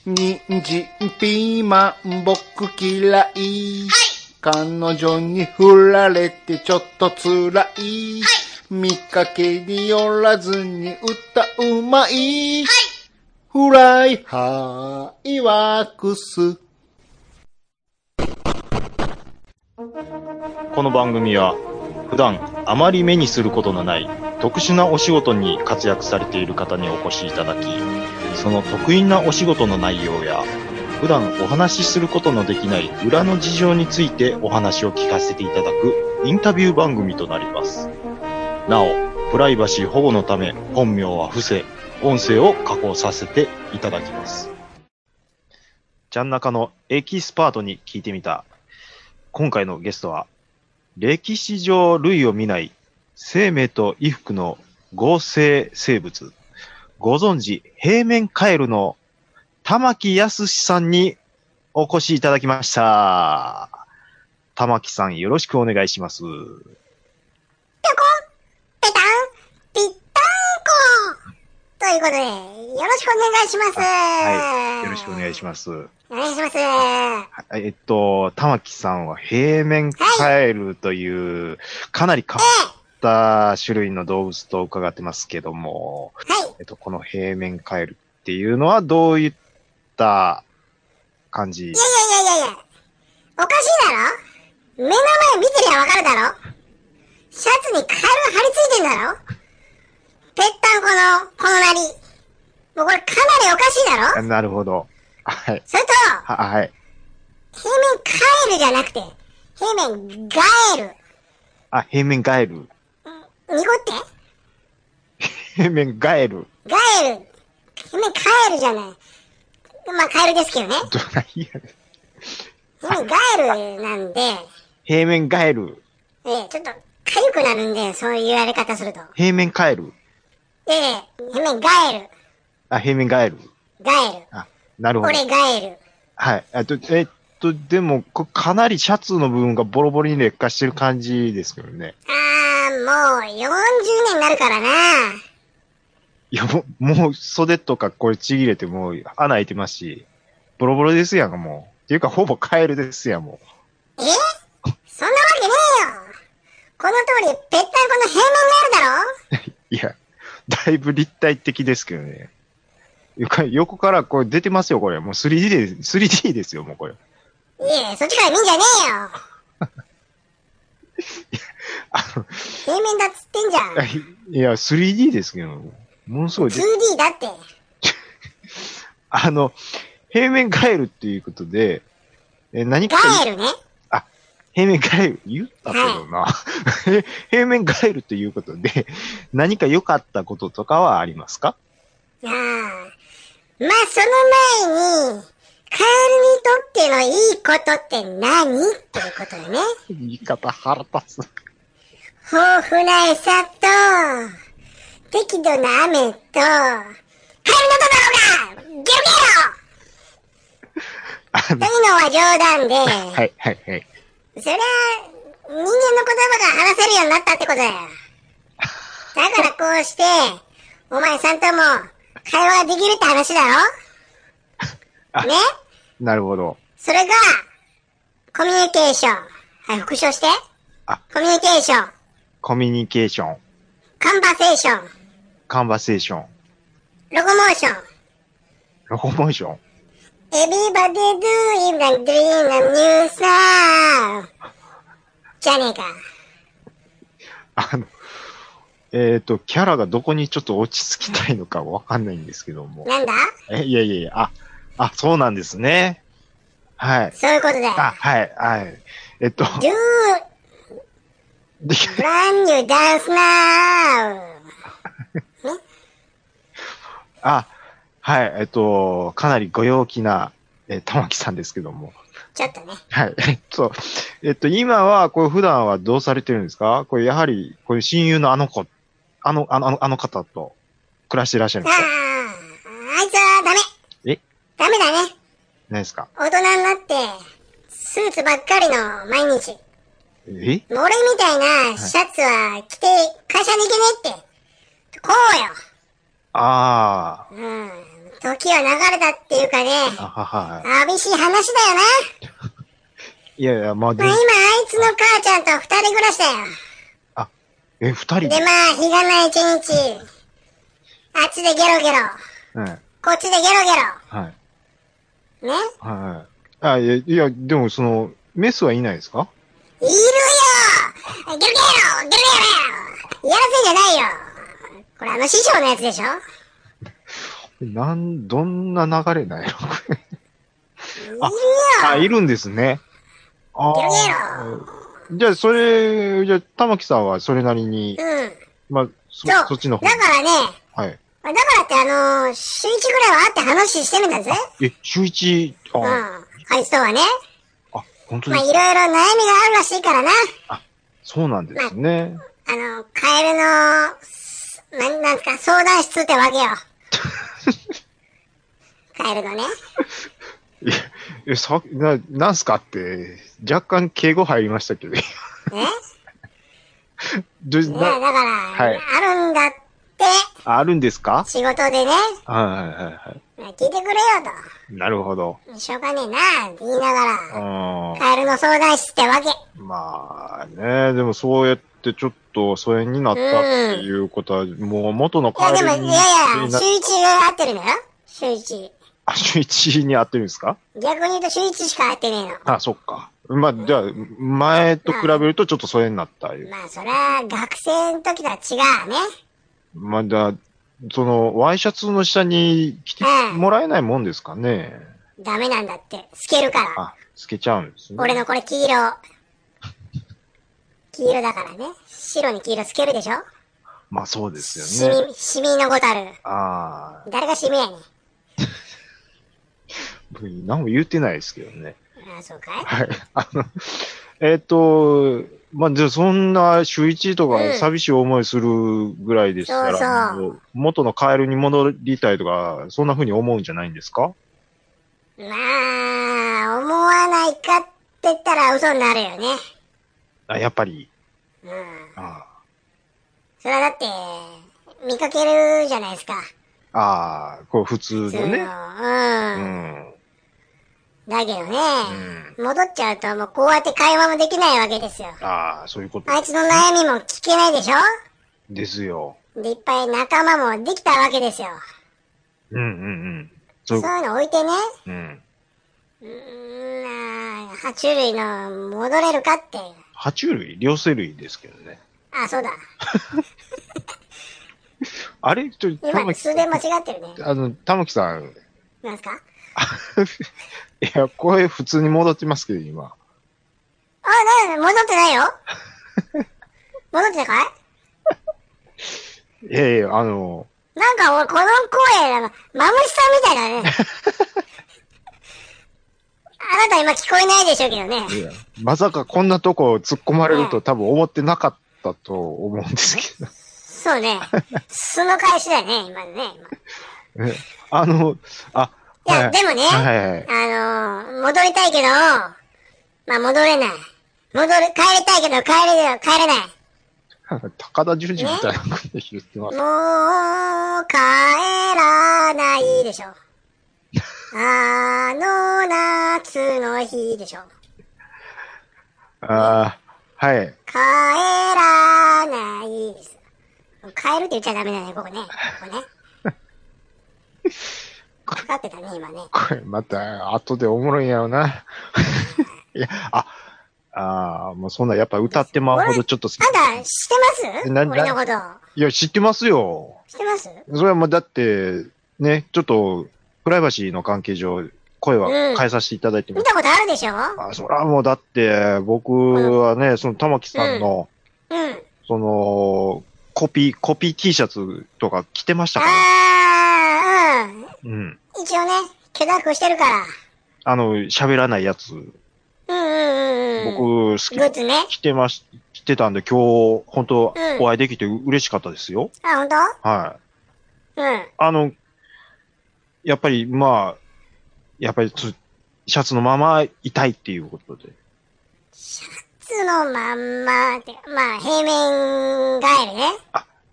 人参、ピーマン、僕嫌い。彼女に振られてちょっと辛い。見かけによらずに歌うまい。フライハイワークス。 この番組は普段あまり目にすることのない特殊なお仕事に活躍されている方にお越しいただき、その得意なお仕事の内容や普段お話しすることのできない裏の事情についてお話を聞かせていただくインタビュー番組となります。なお、プライバシー保護のため本名は伏せ、音声を加工させていただきます。ちゃん中のエキスパートに聞いてみた。今回のゲストは、歴史上類を見ない生命と衣服の合成生物、ご存知平面カエルの玉木康さんにお越しいただきました。玉木さん、よろしくお願いします。 ぴょこん、ぺたん、ぴったんこ。ということで、よろしくお願いします。 はい、よろしくお願いします。 お願いします。 玉木さんは平面カエルという、かなり変わった種類の動物と伺ってますけども、 はい。 この平面カエルっていうのはどういった感じ？ いや、おかしいだろ？目の前見てりゃわかるだろ？シャツにカエル貼り付いてんだろ？ぺったんこの、このなり。もうこれかなりおかしいだろ？ なるほど。はい。 それと、 はい。 平面カエルじゃなくて、平面ガエル。 あ、平面ガエル。 濁って平面ガエル。 ガエル。平面カエルじゃない。まあ、カエルですけどね。 どないやねん。 平面ガエルなんで、 平面ガエル。 ちょっと、痒くなるんで、そういう言われ方すると。 平面カエル。 平面ガエル。 あ、平面ガエル。 ガエル。 あ、なるほど。 俺ガエル。 はい。でも、かなりシャツの部分がボロボロに劣化してる感じですけどね。 もう40年になるからな。 いや、もう袖とかこれちぎれてもう穴開いてますし、ボロボロですやんか、もう。っていうか、ほぼカエルですやん、もそんなわけねえよ。この通り、ぺったんこの平面があるだろ？ う。いや、だいぶ立体的ですけどね。横からこれ出てますよ、これ。もう 3D ですよ、もうこれ。 そっちから見んじゃねえよ。平面だっつってんじゃん。 いや、3D ですけど、ものすごい。 2D だって。 平面ガエルっていうことで、何か。 ガエルね。 あ、平面ガエル、言ったけどな。平面ガエルということで、何か良かったこととかはありますか？ まあ、その前に、カエルにとってのいいことって何っていうことだね。 言い方腹立つ。 豊富な餌と、適度な雨と、カエルのどだろうがゲロゲロというのは冗談で、 はい。 そりゃ、人間の言葉が話せるようになったってことだよ。だからこうして、お前さんとも会話ができるって話だろ？ね？ なるほど。 それが、コミュニケーション。はい、復唱して。コミュニケーション。 コミュニケーション。 カンバセーション。 カンバセーション。 ロコモーション。 ロコモーション。 Everybody doing the dream of new sound. じゃねえか。 キャラがどこにちょっと落ち着きたいのかわかんないんですけども。 なんだ？ いや。そうなんですね。はい。 そういうことだよ。 はい。 Do brand new dance now. はい。かなりご陽気な、玉木さんですけども。 ちょっとね。 はい。今は、普段はどうされてるんですか？これ、やはり、こういう親友のあの方と暮らしていらっしゃるんですか？ あいつはダメ。ダメだね。 何ですか？ 大人になって、スーツばっかりの毎日。俺みたいなシャツは着て会社に行けねえって。こうよ。時は流れたっていいうかね、 はい。 寂しい話だよな。 いやいや、まあ、 まあ今、あいつの母ちゃんと二人暮らしだよ。 二人で、まあ、日がない一日、あっちでゲロゲロ、 はい。 こっちでゲロゲはい。 ロ。ね。 はい。いや、でもメスはいないですか？ いるよゲロゲロゲロゲロやらせんじゃないよ。これ師匠のやつでしょ？ どんな流れなんやろこれ。 いるよいるんですね。 ゲロゲじゃあ、じゃあ、玉木さんはそれなりに、 ロ。うん。 まあ、 そう。 そっちの方だからね、 はい。 だからって週一ぐらいは会って話してるんだぜ。 週一、 うん。あいつとはね。 本当まあ、 ですか？ いろいろ悩みがあるらしいからな。 そうなんですね。 カエルの、なんすか、相談室ってわけよ。カエルのね。 なんすかって、若干敬語入りましたけど。 ねだだから、 はい、 あるんだって。 あるんですか？ 仕事でね。 はい。 聞いてくれよと。 なるほど。 しょうがねえなって言いながら、カエルの相談室ってわけ。 まあね、でもそうやってちょっと疎遠になったっていうことは、もう元のカエルに。 いや、週一が合ってるのよ。週一。 週一に合ってるんですか？ 逆に言うと週一しか合ってねえの。 そっか。まあ、じゃあ、前と比べるとちょっと疎遠になったいう。 まあ、そりゃ、学生の時とは違うね。 まあ、ワイシャツの下に着てもらえないもんですかね。 ダメなんだって。透けるから。 透けちゃうんですね。 俺のこれ黄色。黄色だからね。白に黄色透けるでしょ？ まあそうですよね。 シミのごたる。誰がシミやねん。 何も言ってないですけどね。 そうかい？ はい。まあ、じゃあそんな週一とか寂しい思いするぐらいでしたら、 そう元のカエルに戻りたいとか、そんな風に思うんじゃないんですか？ まあ、思わないかって言ったら嘘になるよね。 やっぱり。 それはだって、見かけるじゃないですか。 こう普通のね。 だけどね、戻っちゃうともうこうやって会話もできないわけですよ。 そういうこと。 あいつの悩みも聞けないでしょ？ ですよ。 で、いっぱい仲間もできたわけですよ。そういうの置いてね。爬虫類の戻れるかって。 爬虫類？両生類ですけどね。 そうだ。 あれ今、数年間違ってるね。 玉木さん。 なんすか？ いや、声普通に戻ってますけど、今。 戻ってないよ。戻ってないかい？ いやいや、 なんか俺、この声、マムシさんみたいだね。あなた今聞こえないでしょうけどね。 いや、まさかこんなとこ突っ込まれると多分思ってなかったと思うんですけど。 そうね。素の返しだよね、今のね。いや、でもね、戻りたいけど、まあ戻れない。帰りたいけど帰れない。 高田純次みたいなこと言ってます。 もう帰らないでしょ。夏の日でしょ。 はい。 帰らないです。帰るって言っちゃダメだね、ここね。かかってたね、今ね。 これ、また、後でおもろいんやろな。いや、もうそんな、やっぱ歌ってまうほどちょっと好き。 あんた、知ってます？俺のこと。 いや、知ってますよ。 知ってます？ それはもうだって、ね、ちょっと、プライバシーの関係上、声は変えさせていただいてます。 見たことあるでしょ？ そらもうだって、僕はね、その玉木さんの、コピー T シャツとか着てましたから。 一応ね、許諾してるから。 喋らないやつ。僕、好き。 グッズね。 着てたんで、今日、本当お会いできて嬉しかったですよ。 本当？ はい。やっぱり、シャツのままいたいっていうことで。 シャツのまんまって、平面ガエルね。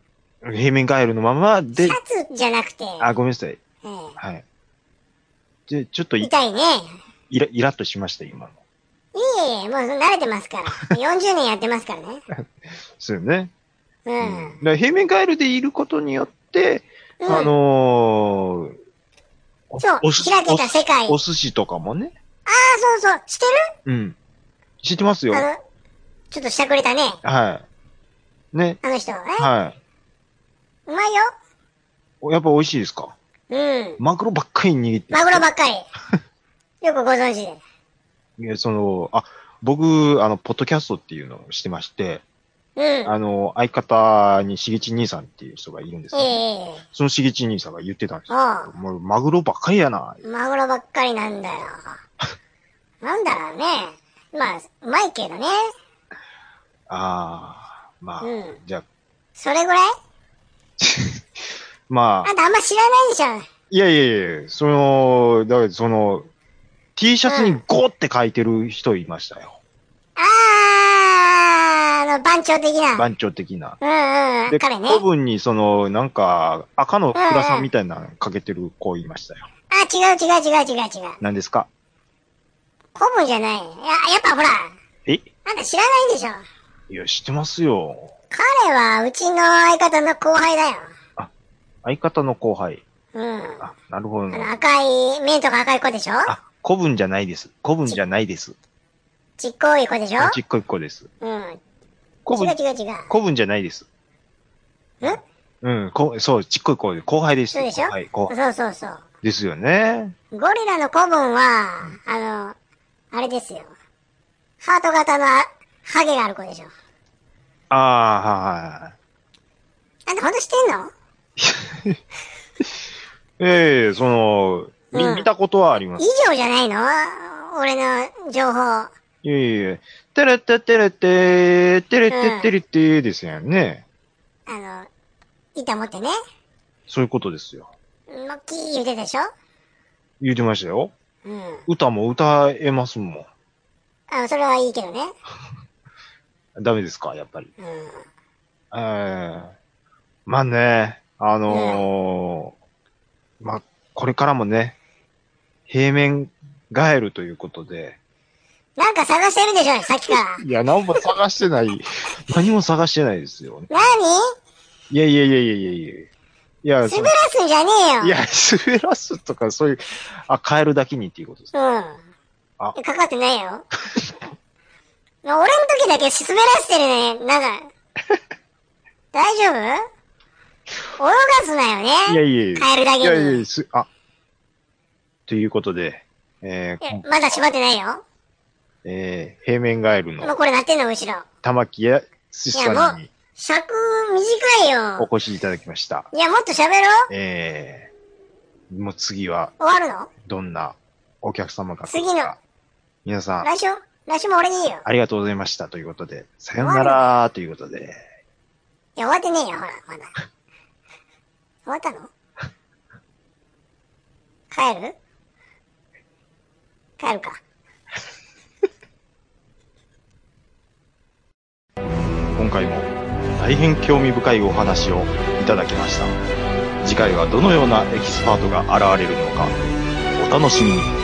平面ガエルのままで。 シャツじゃなくて。 ごめんなさい。はい。 で、ちょっと痛いね。 イラッとしました、今の。 いえいえ、もう慣れてますから。40年やってますからね。 そうよね。 うん。 だから平面カエルでいることによって、 うんそう開けた世界。 お寿司とかもね。 ああ、そうそう。知ってる？ うん。知ってますよ。 ちょっとしてくれたね。 はい。ね。 あの人。 はうまいよ。 い。やっぱ美味しいですか？ うん。 マグロばっかり握って。 マグロばっかり。よくご存知で。 いや、僕、ポッドキャストっていうのをしてまして、 うん。 相方にしげち兄さんっていう人がいるんですよ、 ええそのしげち兄さんが言ってたんですよ。 ああ。 もうマグロばっかりやな。 マグロばっかりなんだよ。なんだろうね。まあ、うまいけどね。 まあ、 うんじゃあ、 それぐらいまあ、 あんたあんま知らないでしょ。 いや、だからT シャツにゴーって書いてる人いましたよ。 番長的な。 番長的な。 うんうん。 で、 彼ね。 古文になんか、赤の暗さみたいなのかけてる子いましたよ。 あ、違う。 何ですか？ 古文じゃない。やっぱほら。 え？ あんた知らないでしょ。 いや、知ってますよ。 彼はうちの相方の後輩だよ。 相方の後輩。 うん。 なるほど。 赤い、目とか赤い子でしょ？ 古文じゃないです。古文じゃないです。 ちっこい子でしょ？ ちっこい子です。 うん。違う。 古文じゃないです。うん、そう、ちっこい子で、後輩です。 そうでしょ？ はい、 そう。 ですよね。 ゴリラの古文は、あれですよ。ハート型のハゲがある子でしょ。 はい。 あんたほんと知ってんの？ 見たことはあります。 以上じゃないの？俺の情報。 いや。テレテテレテー、テレテテレテーですよね。 板持ってね。 そういうことですよ。 モッキー言うてたでしょ？ 言うてましたよ。 うん。 歌も歌えますもん。 それはいいけどね。 ダメですか、やっぱり。 うん。 まあね、まあ、これからもね、平面ガエルということで。 なんか探してるでしょ、さっきから。 いや、何も探してない。何も探してないですよ。 何？ いや。いや、 滑らすんじゃねえよ。 いや、滑らすとか、そういう、カエルだけにっていうことです。 うん。かかってないよ。俺の時だけ滑らしてるね、なんか。大丈夫？泳がすなよね。 いや。 カエルだけに。 いや、ということで、 まだ縛ってないよ。 平面ガエルの。 もうこれなってんの、後ろ。 玉木やすしさんに。 尺短いよ。 お越しいただきました。 いや、もっと喋ろう。もう次は。 終わるの？ どんなお客様が来るか。 次の。 皆さん。 来週も俺でいいよ。 ありがとうございました。ということで。さよならということで。 いや、終わってねえよ、ほら、まだ。終わったの？帰るか。 今回も大変興味深いお話をいただきました。次回はどのようなエキスパートが現れるのか、お楽しみに。